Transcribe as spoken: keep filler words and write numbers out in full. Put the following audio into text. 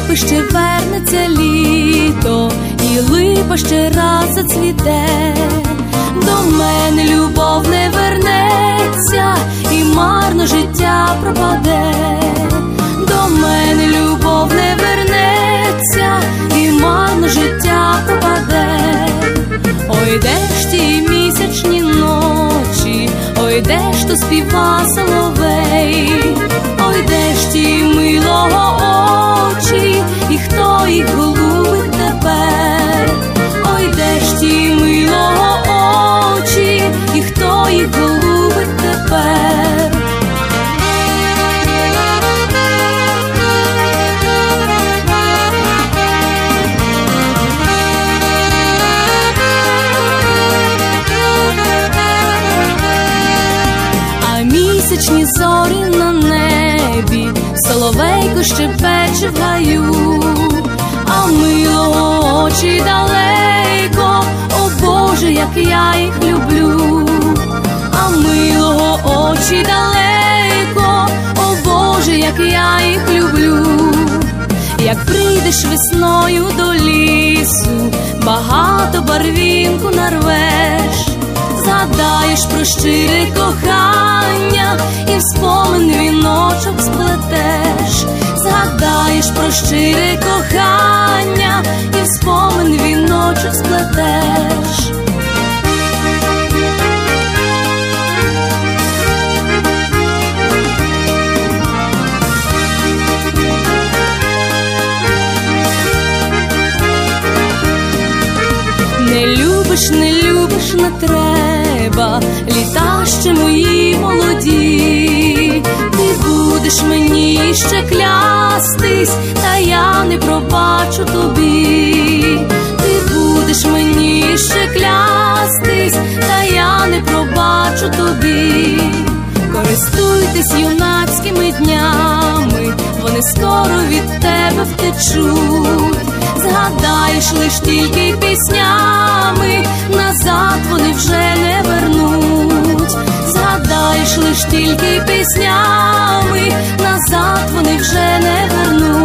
липи ще вернеться літо, і липа ще раз зацвіте. До мене любов не вернеться, і марно життя пропаде. До мене любов не вернеться, і марно життя пропаде. Ой, де ж ті місячні ночі, ой, де ж то співа соловей, ой, де ж ті милого очі, і хто їх голубить тепер? Ой, де ж ті милого очі, і хто їх голубить тепер? Місячні зорі на небі, соловейко щебече в гаю, а милого очі далеко, о Боже, як я їх люблю. А милого очі далеко, о Боже, як я їх люблю. Як прийдеш весною до лісу, багато барвінку нарвеш, згадаєш про щире кохання і в спомин віночок сплетеш. Згадаєш про щире кохання і в спомин віночок сплетеш. Не любиш, не любиш, не треба, літа ще мої молоді. Ти будеш мені ще клястись, та я не пробачу тобі. Ти будеш мені ще клястись, та я не пробачу тобі. Користуйтесь юнацькими днями, вони скоро від тебе втечуть. Згадаєш лиш тільки піснями, назад вони вже не вернуть. Згадаєш лиш тільки піснями, назад вони вже не вернуть.